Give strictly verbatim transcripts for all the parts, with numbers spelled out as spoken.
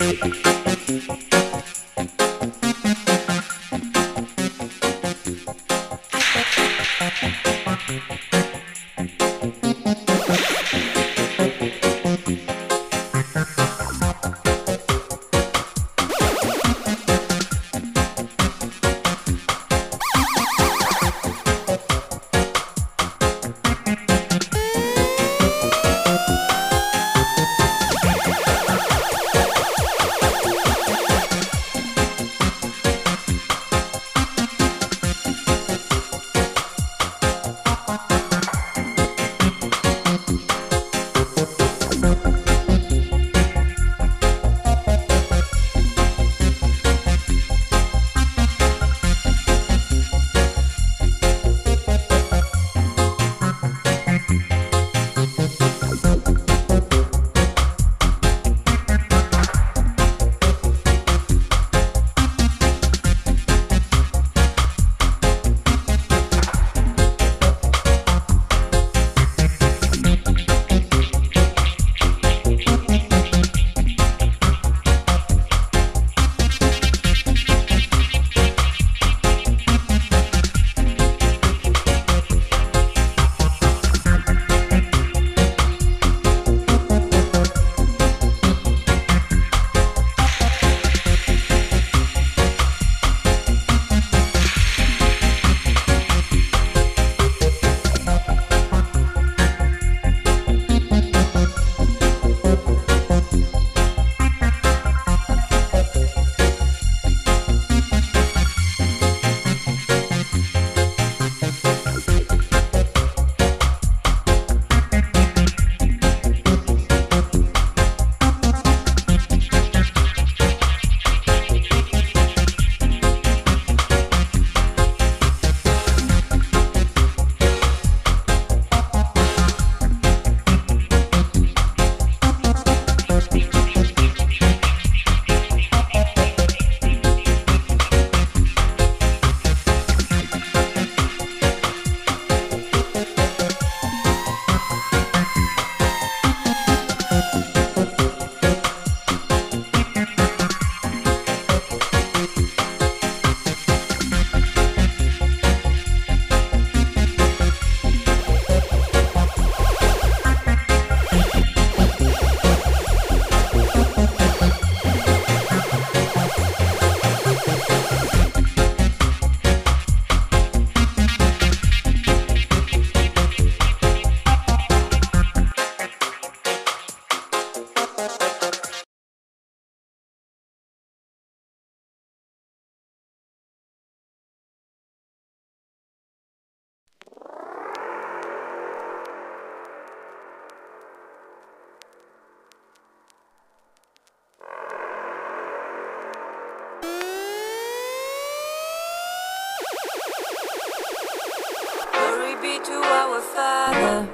To our Father,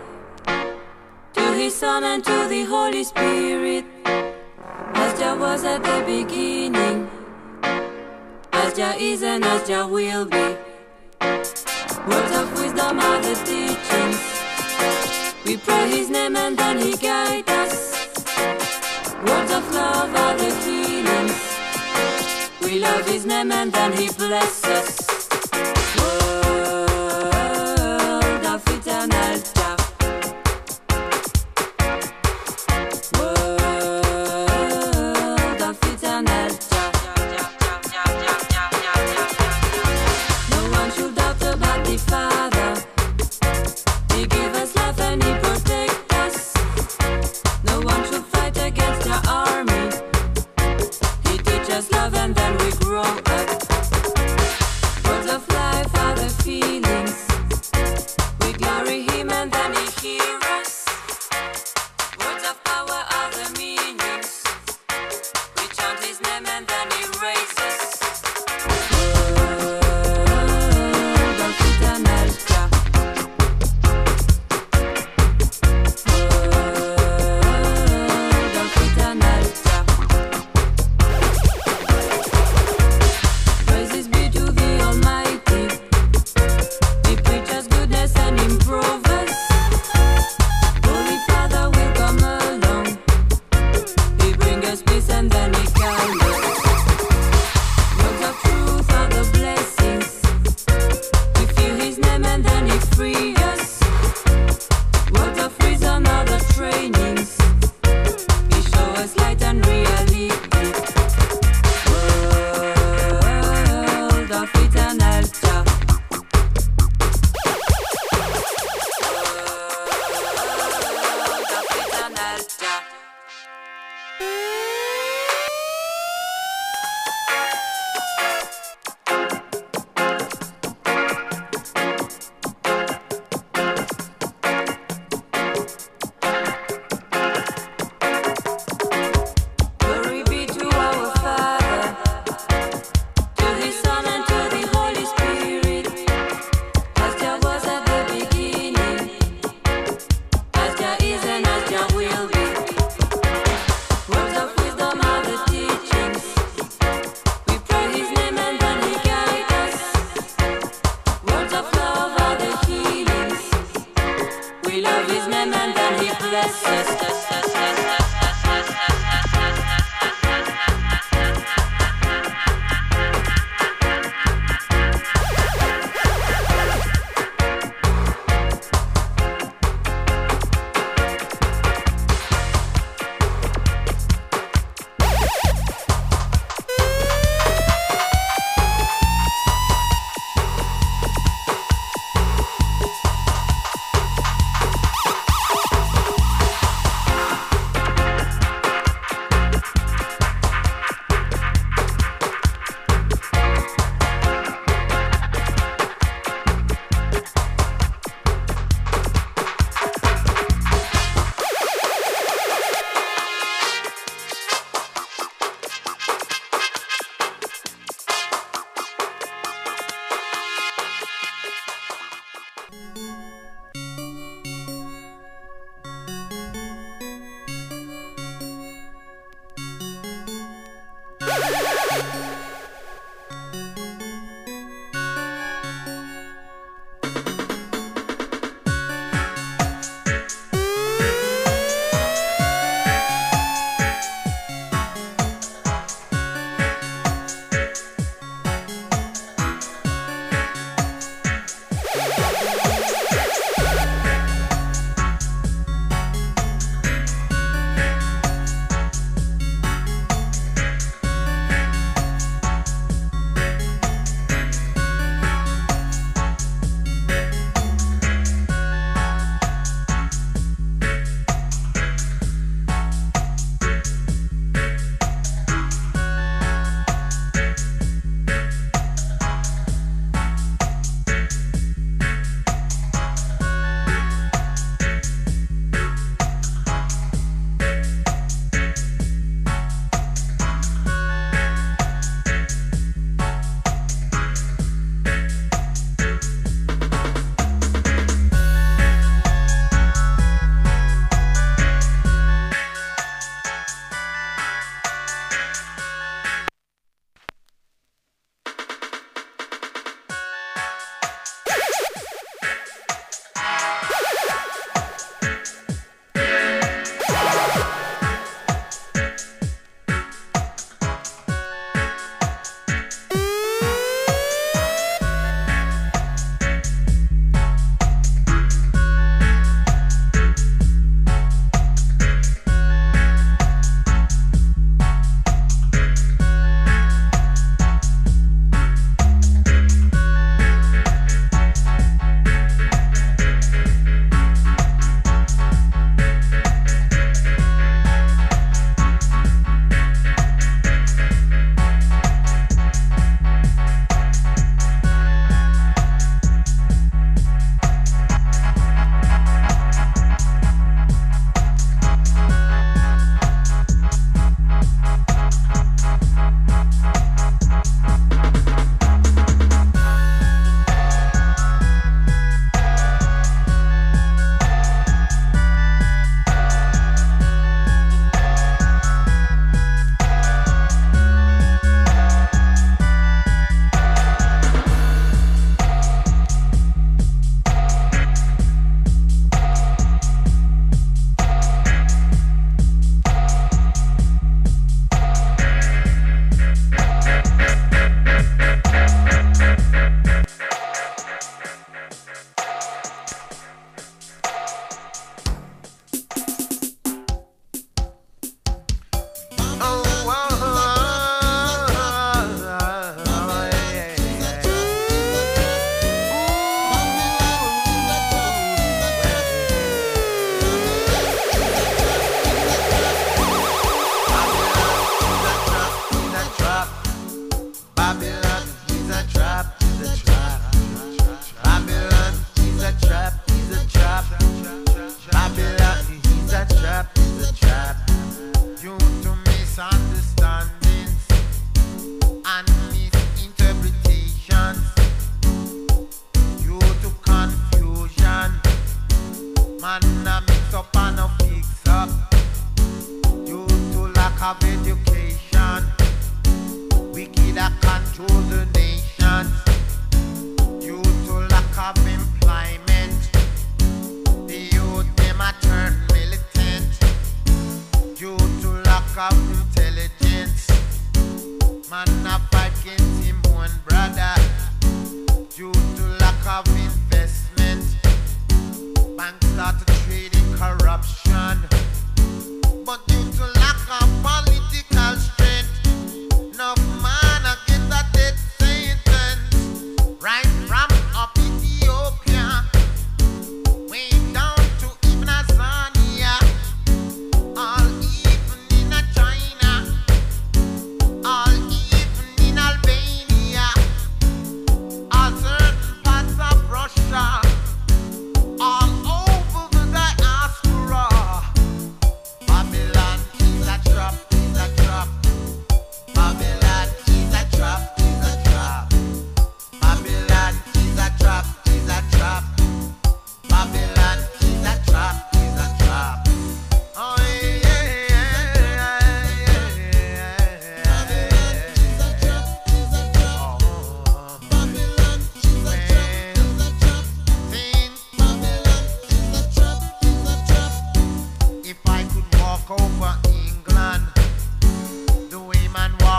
to His Son and to the Holy Spirit, as there was at the beginning, as there is and as there will be. Words of wisdom are the teachings. We pray His name and then He guides us. Words of love are the healings. We love His name and then He blesses us. Love and then we grow up. Words of life are the feelings. We glory Him and then He hears us. Words of power are the meanings. We chant His name and then He raises us. World of eternal Jah. World of eternal Jah. Praises be to the Almighty. He preaches goodness and improves us. Holy Father will come along. He brings us peace and then He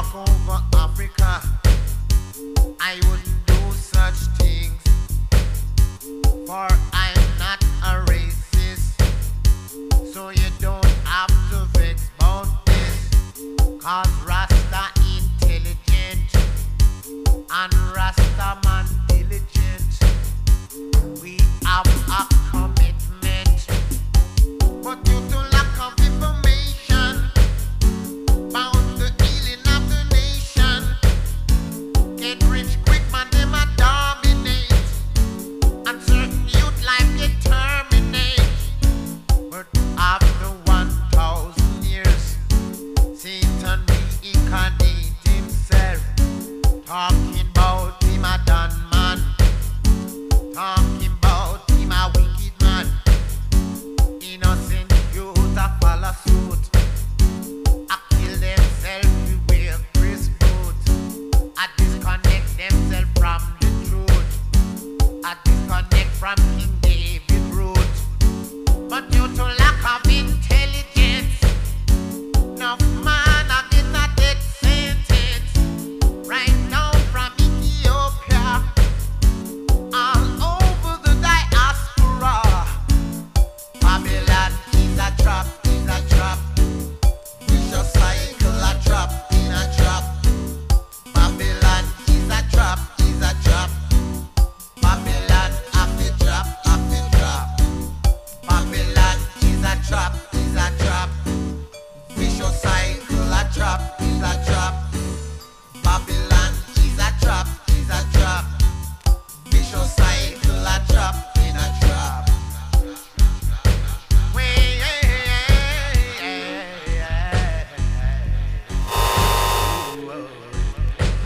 walk over Africa, I wouldn't do such things, for I'm not a racist. So you don't have to vex about this, cause Rasta intelligent and Rasta man diligent. We have a commitment, but due to lack of information about the healing of the nation, get rich quick man them a dominate, and certain youth life get terminate. But after one thousand years, Satan reincarnate himself, talking about him a done man, talking about him a wicked man. Innocent youth a follow suit, a kill themselves to wear Chris boots, a disconnect themselves from the truth, a disconnect from King David root. But due to lack of intelligence, enough man a get a death sentence right now from Ethiopia, all over the diaspora. Babylon is a trap, is a trap. Vicious cycle a trap, in a trap. Babylon is a trap, is a trap. Babylon have a trap, have a trap. Babylon is a trap, is a trap. Vicious cycle a trap, is a trap. Babylon is a trap, is a trap. Vicious cycle a trap, in a trap. Way, yeah, yeah, yeah.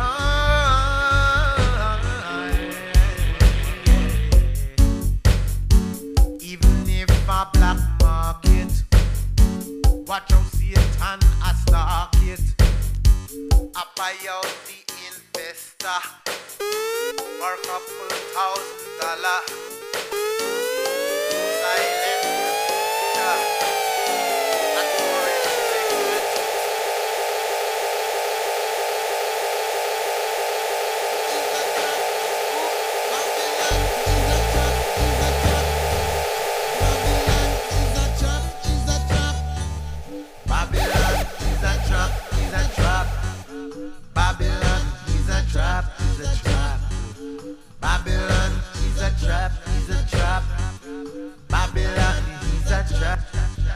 Even if a black market, watch out Satan a stalk it, a buy out the investor for a couple thousand dollar. Silent yeah. And more expected. Babylon is a trap, is a trap. Babylon is a trap, is a trap. Babylon is a trap, is a trap. Babylon is a trap.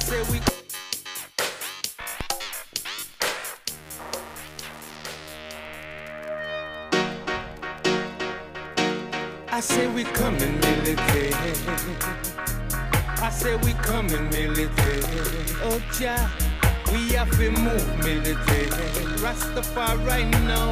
say we. I say we coming military. I say we coming military. Oh Jah, we have to move military. Rastafari now.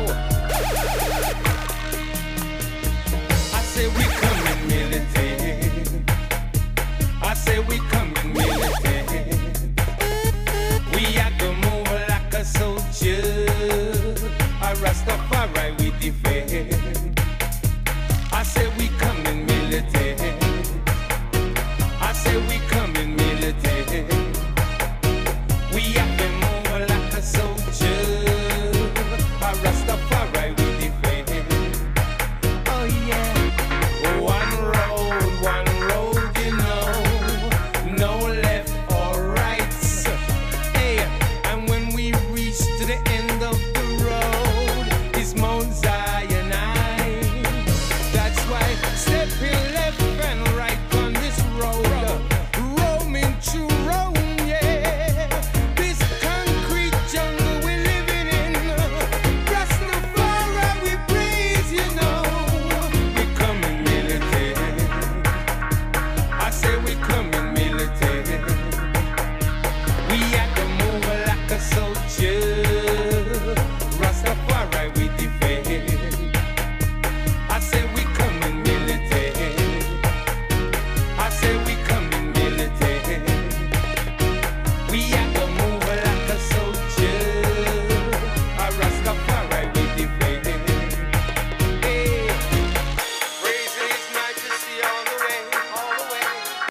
I say we coming military. I say we coming military. We are gonna move like a soldier. A Rastafari we defend. I say we coming military. I say we coming military. We have to move like a soldier. A Rastafari we defend. Oh yeah. One road, one road, you know. No left or right. Hey, and when we reach to the end of the road, it's Mount Zion. That's why stepping left and right on this road, roaming through Rome, yeah. This concrete jungle we're living in, Rastafari we praise, you know. We coming military. I say we coming military. We have to move like a soldier. Rastafari we defend. I say we coming military. I say we coming military. We have to move like a soldier. A Rastafari we defend. Hey, praising His Majesty all the way, all the way.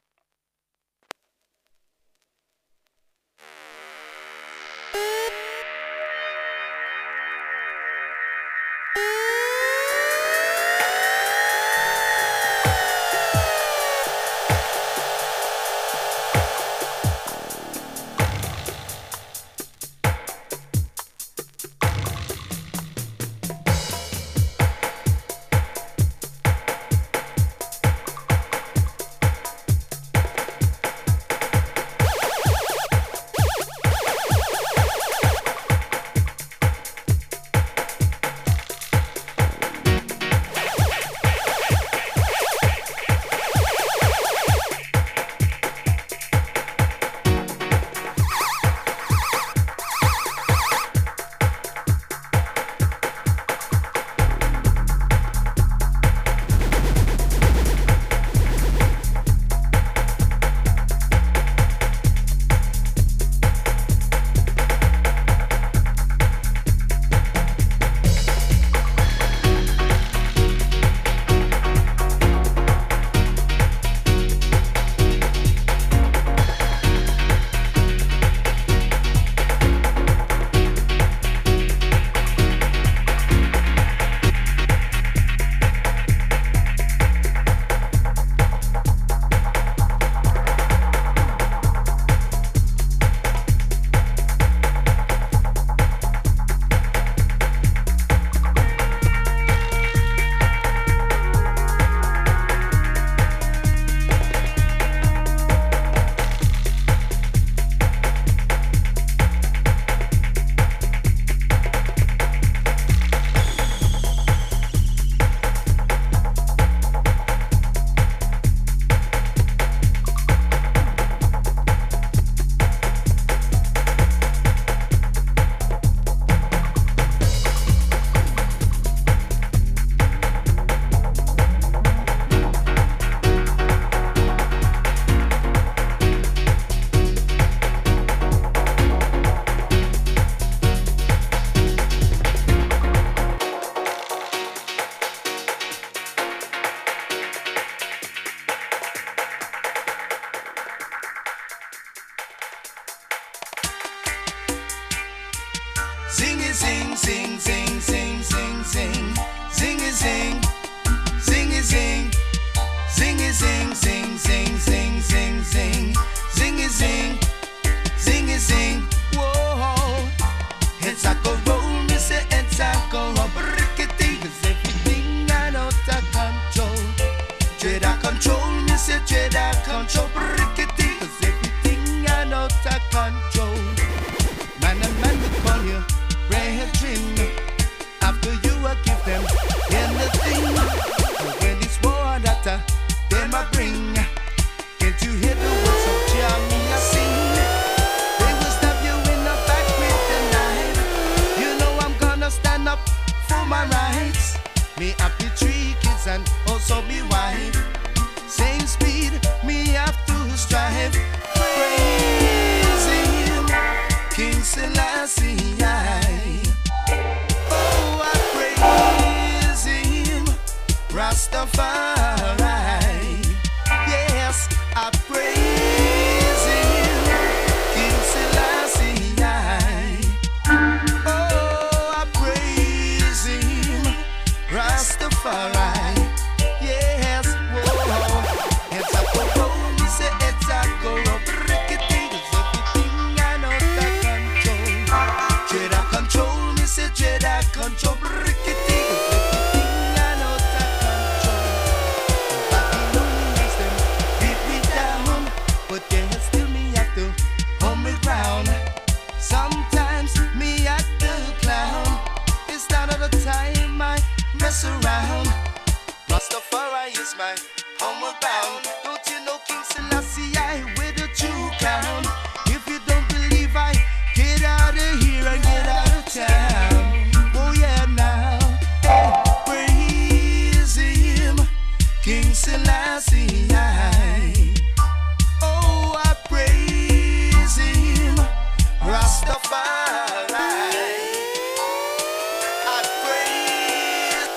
Sing it, sing, sing, sing, sing, sing, sing. Sing it, sing. Sing it, sing. Sing it, sing, sing, sing, sing, sing, sing. Sing it, sing. Sing it, sing. Whoa. It's a go roll, me say it's a go rickety. Cause everything out of control. Dread out control, me say dread out control. Rickety. Cause everything out of wife. Same speed, me have to strive. Praise him, King Selassie. Oh, I praise him, Rastafari. Yes, I praise him, King Selassie. Oh, I praise him, Rastafari. Yes, whoa. It's a go, me say it's a go. Brickety, 'cause everything I know that control. Jedi control, me say Jedi control. Brickety, 'cause everything I know that control. Babylonians them beat me down, but yet still me have to hold me ground. Sometimes me have to clown. It's not all the time I mess around. Rastafari is my homeward bound. Don't you know King Selassie I with a true crown? If you don't believe I, get out of here and get out of town. Oh yeah now, hey, praise him, King Selassie I. Oh, I praise him, Rastafari. I praise.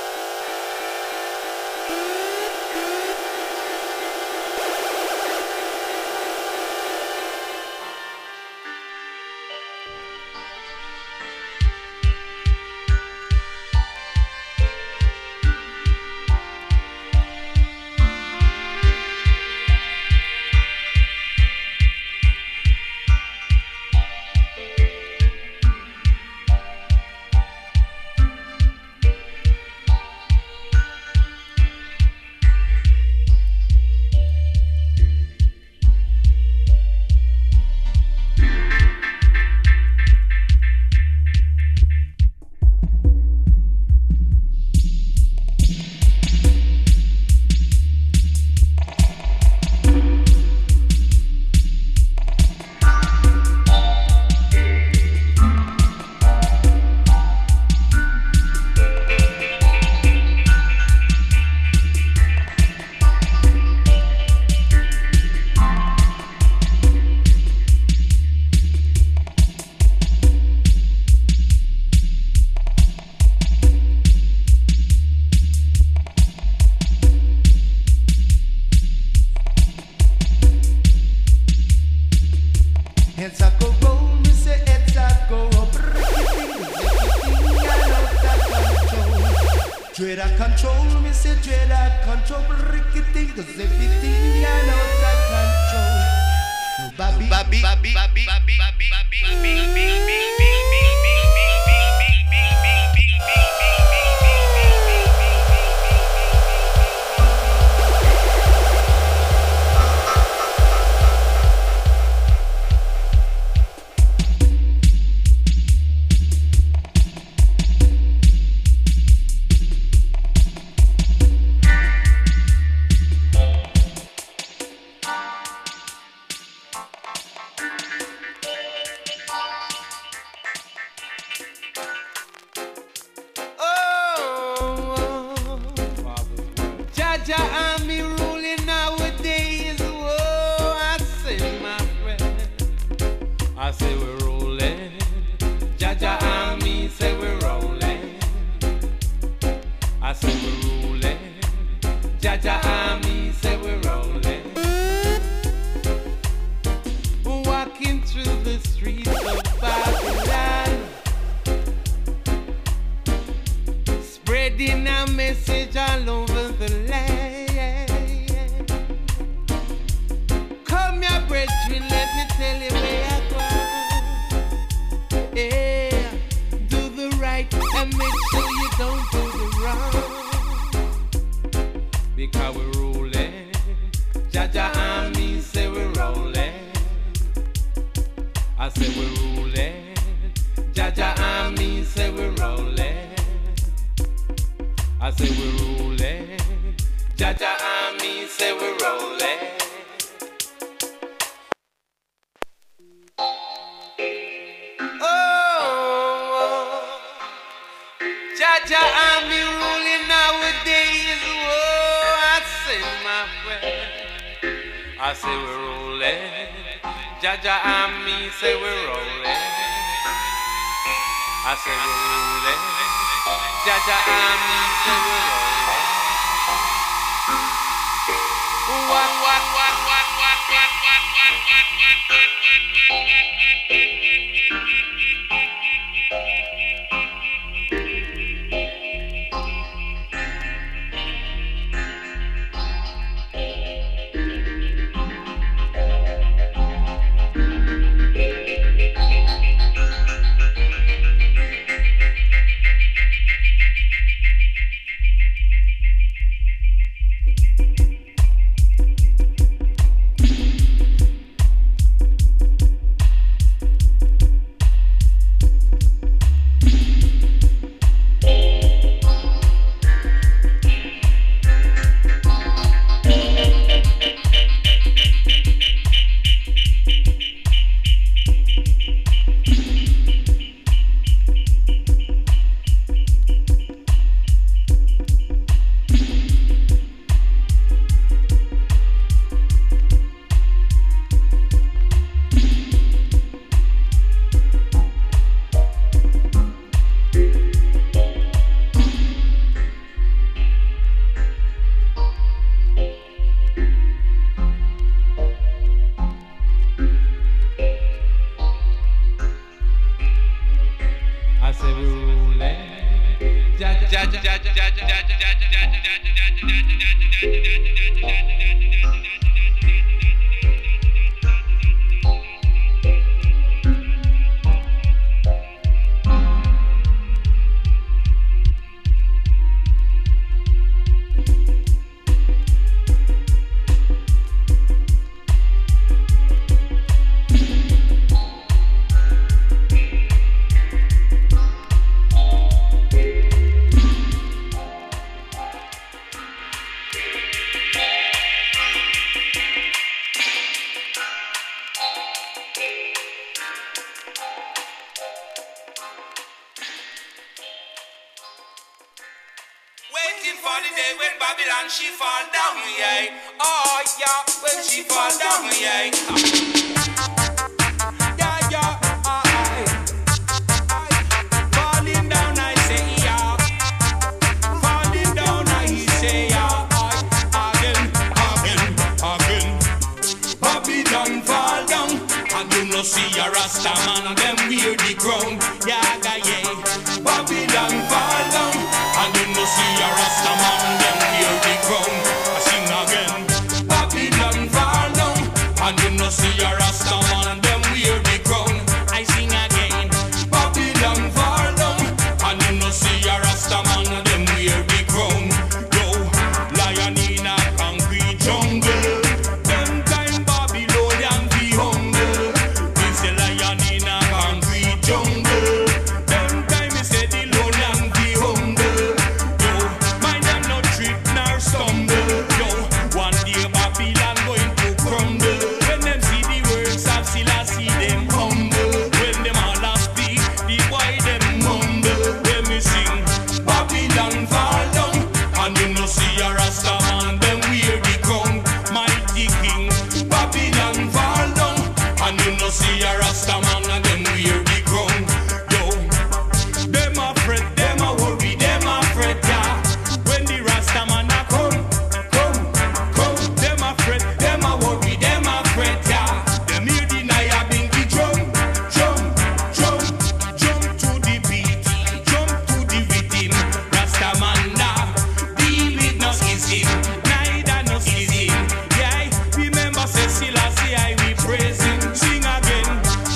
It's a go roll, me say it's a go roll. Everything I know that control. Dread I control, me say dread I control. Everything, 'cause everything I know that control. Baby, baby, baby, baby, baby, baby, baby, baby. Jaja army ruling nowadays. Whoa, I say, my friend, I say we're rolling. Jaja army say we're rolling. I say we're rolling. Jaja army say we're rolling. Walking through the streets of Babylon, spreading a message all over the land. Come here, brethren, let me tell you where I go. Yeah, do the right and make sure you don't do the wrong. Because we're rolling. Jaja army say we're rolling. I say we're rolling. Jaja army say we're rolling. I say we're rolling. Jaja army say we're rolling. Oh, Jaja army ruling nowadays. Whoa, my friend. I say we're rolling. Jaja and me say we're rolling. I say we're rolling. Jaja and me say we're rolling. What, what, what, what, what, what, what, what, what, what, what, Waiting for the day when Babylon she fall down, yeah. Oh yeah, when she fall down, yeah. Yeah, yeah, aye, aye. Falling down, I say, yeah. Falling down, I say, yeah. Again, again, again. Babylon fall down, and you no see a Rasta man, and them wear the crown. Yeah, yeah. Babylon fall down, and you no see a Rasta man, them wear the crown. I sing again. Babylon fall down, and you no see a Rasta man, and them wear the crown. I sing again. Babylon fall down, and you no see a Rasta man, and them wear the crown. Yo, lion in a concrete jungle. Them time Babylonian be humble. It's a lion in a concrete jungle. Them time he said the lowland be humble. Yo, mind them no trip nor stumble. Yo, one day Babylon going to crumble. When them see the works of Selassie, them humble. When them all a speak, the boy them mumble. When me sing, Babylon fall down, and you no see a Rasta man, them wear the crown. Mighty king, Babylon fall down, and you no see a Rasta man, and them wear the crown. Yo, them a fret, them a worry, them a fret, yeah. When the Rasta man a come, come, come, them a fret, them a worry, them a fret, yeah. Them hear the Naya binky drum, jump, jump, jump to the beat, jump to the rhythm. Rasta man nah, deal with no schism, neither no schism. Yeah, remember say Selassie I we praise him. Sing again.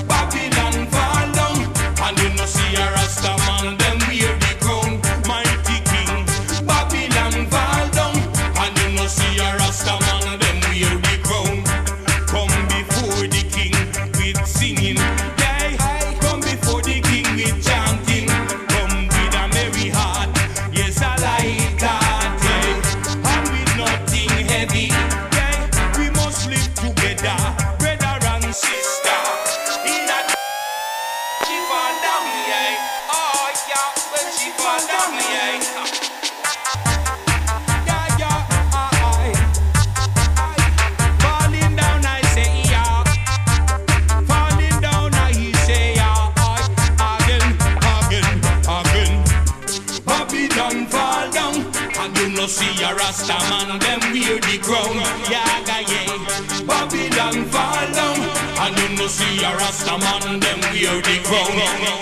Babylon fall down, and you no see a Rasta man, them wear the crown. Mighty king, Babylon fall down, and you no see a Rasta man, them wear the crown. Come before the king with singing, yeah. Come before the king with chanting. Come with a merry heart, yes a light heart, yeah. And with nothing heavy, yeah. We must live together, brother and sister. In a she fall down, yeah. Oh yeah, when she fall down, yeah. Yeah, yeah, aye, the crown. Yaga yeah, Babylon fall down, and you no see a Rasta man them wear the crown.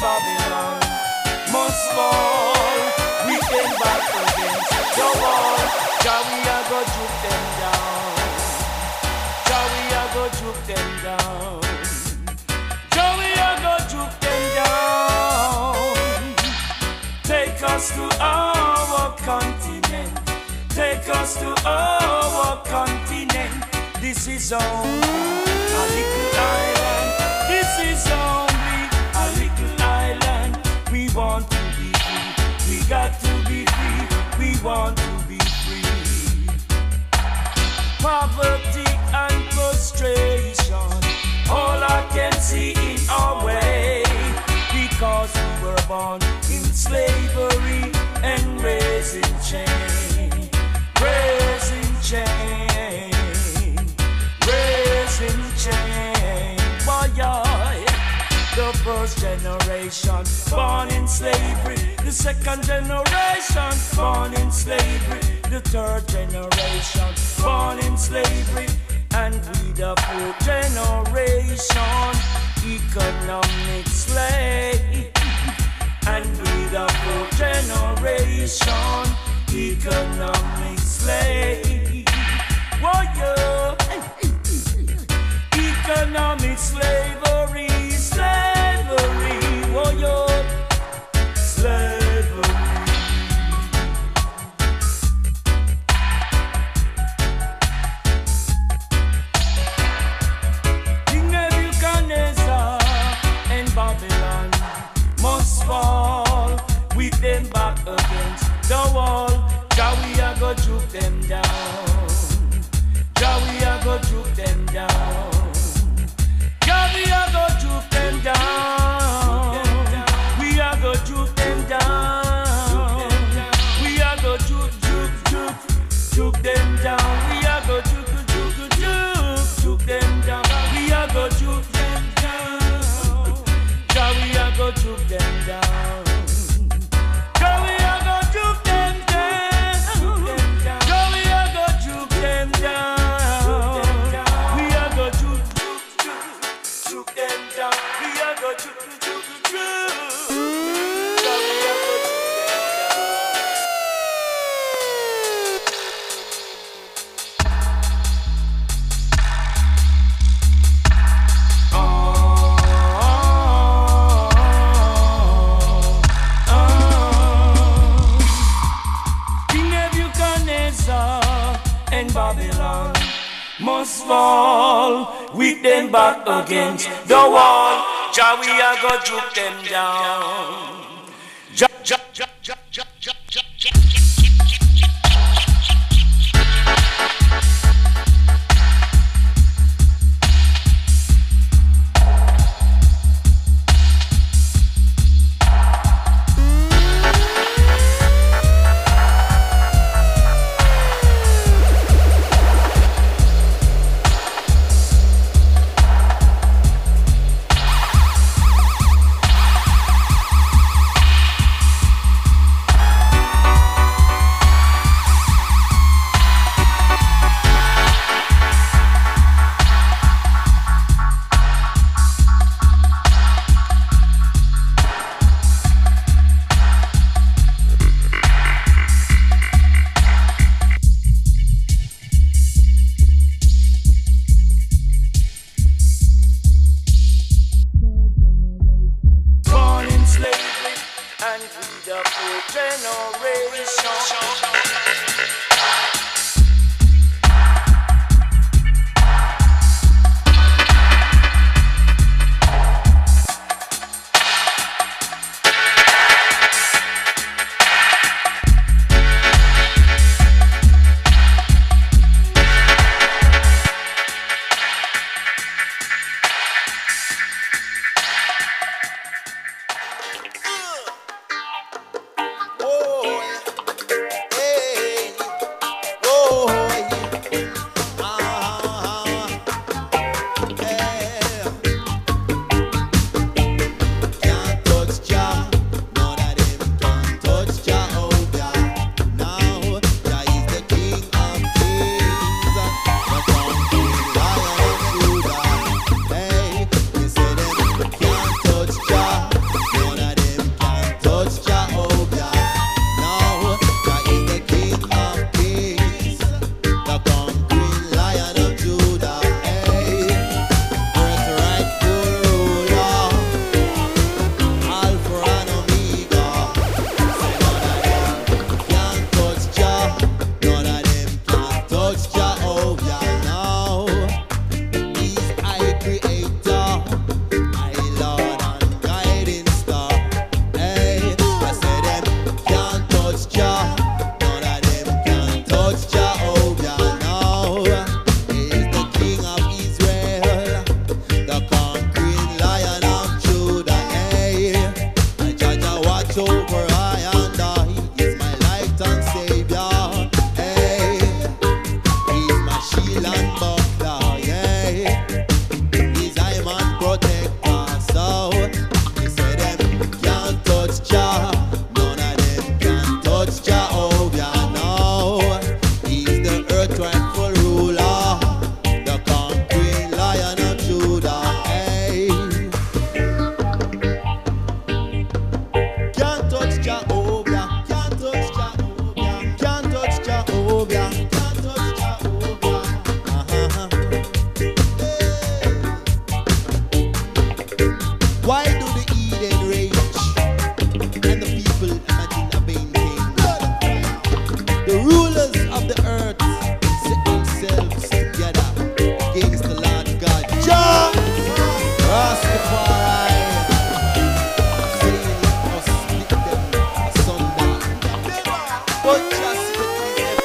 Babylon must fall. We can back against the wall. Jah we a go juke them down. Jah we a go juke them down. Jah we a go juke them down. Take us to our continent. Take us to our continent. This is only a little island. This is only a little island. We want to be free. We got to be free. We want to be free. Poverty and frustration, all I can see in our way. Because we were born in slavery and raised in chain. Raised in chain. Raised in chain. Why, the first generation born in slavery, the second generation born in slavery, the third generation born in slavery, and we the fourth generation economic slave. And we the fourth generation economic slave. Whoa, yeah. Economic slavery, slavery, whoa, yo, slavery. King Nebuchadnezzar and Babylon must fall. With them back against the wall, Jah we a go juke them down. Jah we a go juke them down. Jah we a go juke them down. We a go juke them down. We a go juke, juke, juke, juke them down. We a go juke, juke, juke, juke them down. We a go juke them down. Jah we a go juke them down. Jah we a go juke them down. Jah we a go juke them down. We a go juke, juke, juke, juke them down. We a go juke, juke, juke, juke. Jah we a go juke and Babylon must fall. With them back against the wall, Jah we a go juke them down. Jah, Jah, Jah, Jah, Jah, Jah, Jah, Jah. watch over I and I. He's my light and savior. Hey, he's my shield and buckler. Yeah, he's I man protector. So he said them can't touch Jah. None of them can touch Jehovah. No, he's the earth rightful ruler, the conquering Lion of Judah. Hey, can't touch Jehovah, can't touch Jehovah, can't touch Jehovah, can't touch Jehovah. Uh-huh. Why do the Eden rage and the people imagine a vain king? The rulers of the earth set themselves together against the Lord God. Jah Rastafari, saying let us split them asunder. But Jah split them.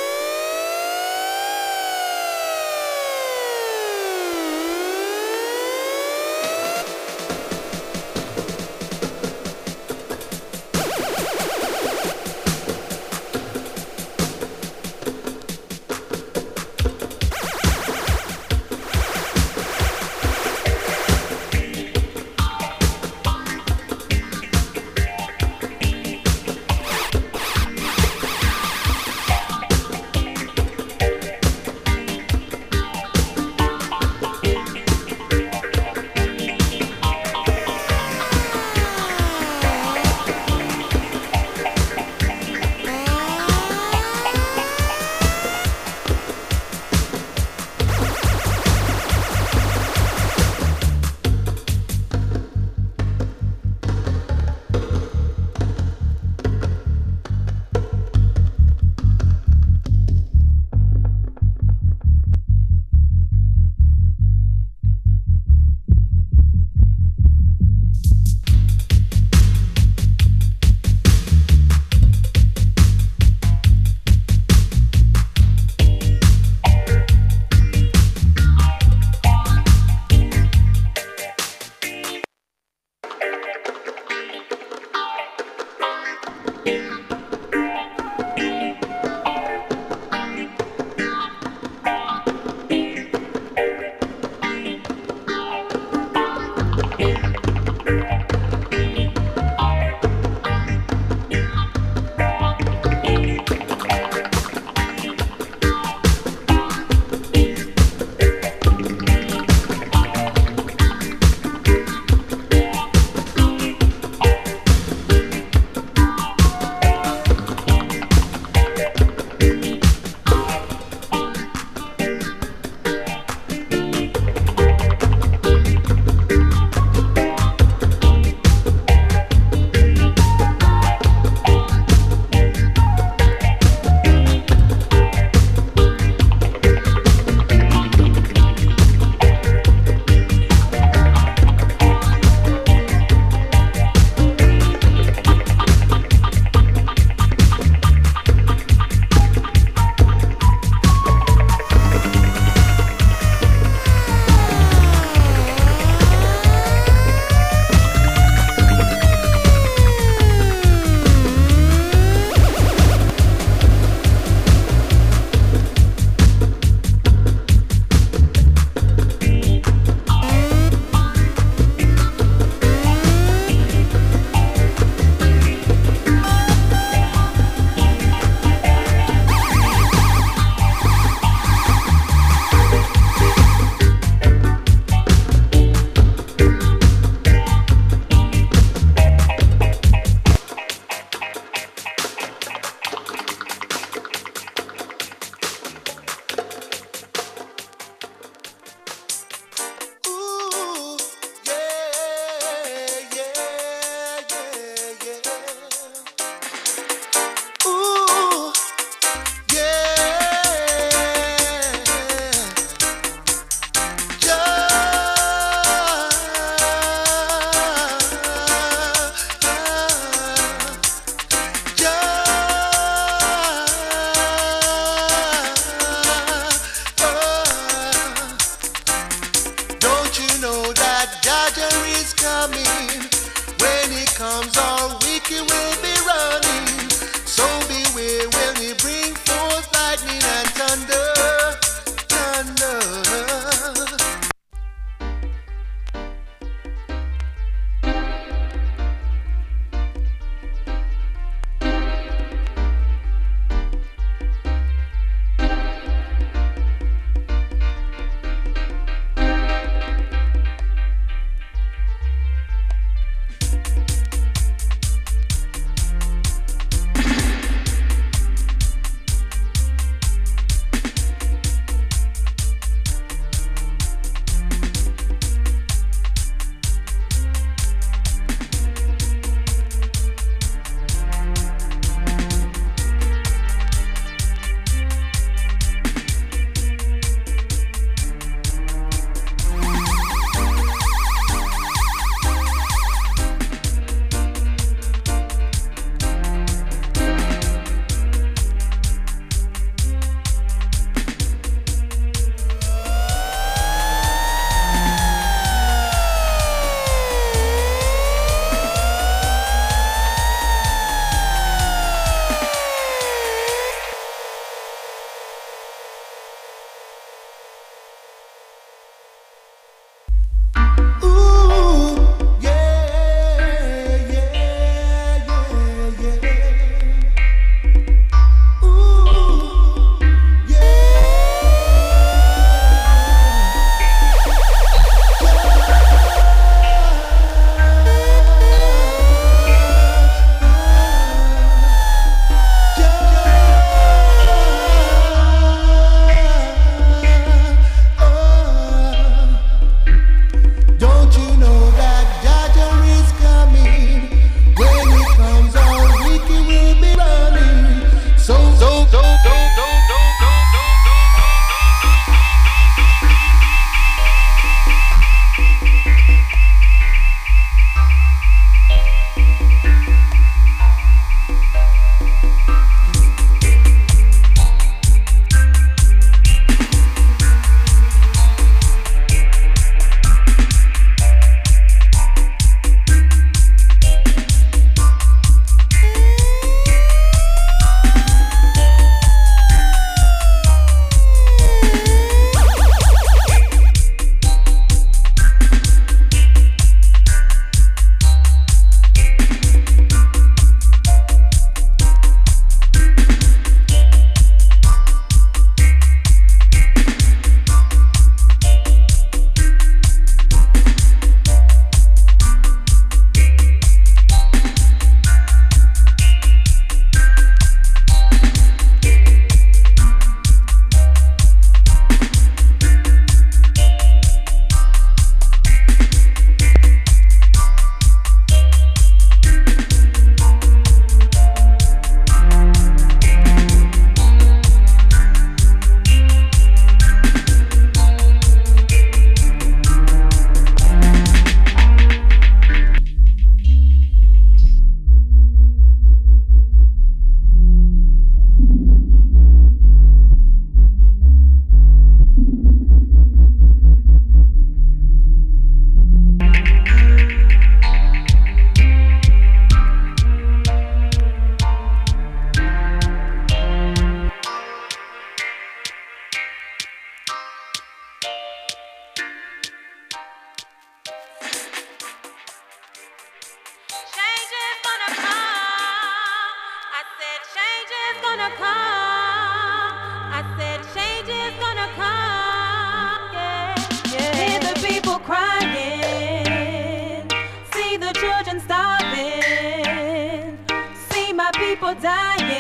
gonna come. I said change is gonna come. Yeah, yeah. Hear the people crying, see the children starving, see my people dying.